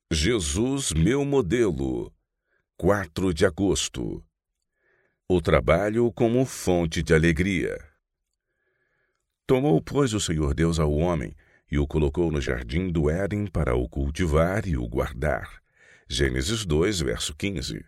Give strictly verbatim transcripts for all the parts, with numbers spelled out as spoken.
Jesus, meu modelo. quatro de agosto. O trabalho como fonte de alegria. Tomou, pois, o Senhor Deus ao homem e o colocou no jardim do Éden para o cultivar e o guardar. Gênesis dois, verso quinze.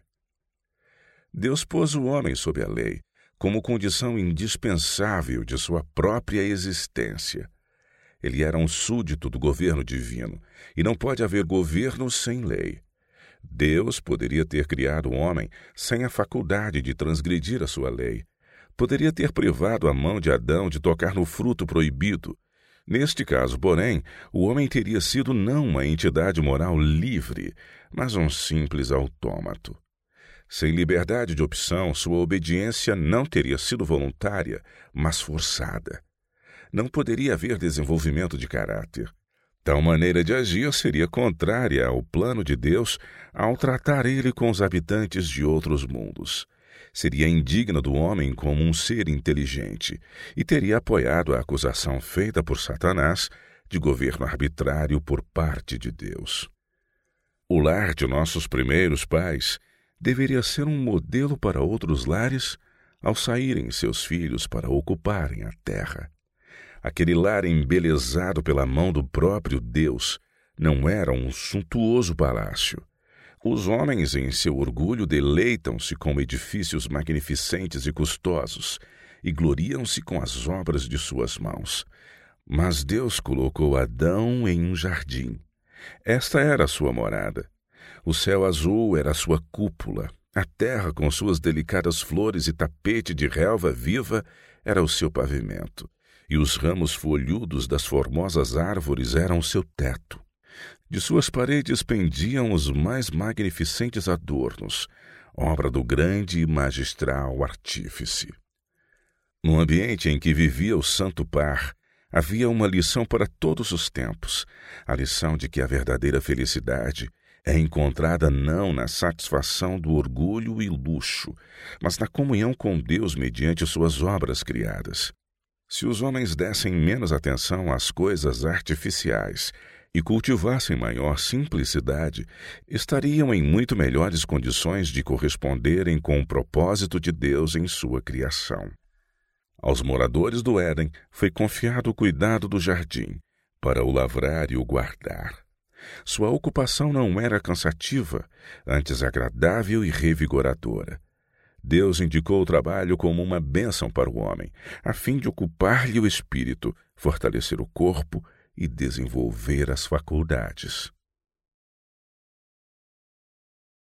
Deus pôs o homem sob a lei, como condição indispensável de sua própria existência. Ele era um súdito do governo divino, e não pode haver governo sem lei. Deus poderia ter criado o homem sem a faculdade de transgredir a sua lei. Poderia ter privado a mão de Adão de tocar no fruto proibido. Neste caso, porém, o homem teria sido não uma entidade moral livre, mas um simples autômato. Sem liberdade de opção, sua obediência não teria sido voluntária, mas forçada. Não poderia haver desenvolvimento de caráter. Tal maneira de agir seria contrária ao plano de Deus ao tratar ele com os habitantes de outros mundos. Seria indigna do homem como um ser inteligente e teria apoiado a acusação feita por Satanás de governo arbitrário por parte de Deus. O lar de nossos primeiros pais deveria ser um modelo para outros lares ao saírem seus filhos para ocuparem a terra. Aquele lar embelezado pela mão do próprio Deus não era um suntuoso palácio. Os homens, em seu orgulho, deleitam-se com edifícios magnificentes e custosos e gloriam-se com as obras de suas mãos. Mas Deus colocou Adão em um jardim. Esta era a sua morada. O céu azul era a sua cúpula. A terra, com suas delicadas flores e tapete de relva viva, era o seu pavimento. E os ramos folhudos das formosas árvores eram o seu teto. De suas paredes pendiam os mais magnificentes adornos, obra do grande e magistral artífice. No ambiente em que vivia o santo par, havia uma lição para todos os tempos, a lição de que a verdadeira felicidade é encontrada não na satisfação do orgulho e luxo, mas na comunhão com Deus mediante suas obras criadas. Se os homens dessem menos atenção às coisas artificiais e cultivassem maior simplicidade, estariam em muito melhores condições de corresponderem com o propósito de Deus em sua criação. Aos moradores do Éden foi confiado o cuidado do jardim, para o lavrar e o guardar. Sua ocupação não era cansativa, antes agradável e revigoradora. Deus indicou o trabalho como uma bênção para o homem, a fim de ocupar-lhe o espírito, fortalecer o corpo e desenvolver as faculdades.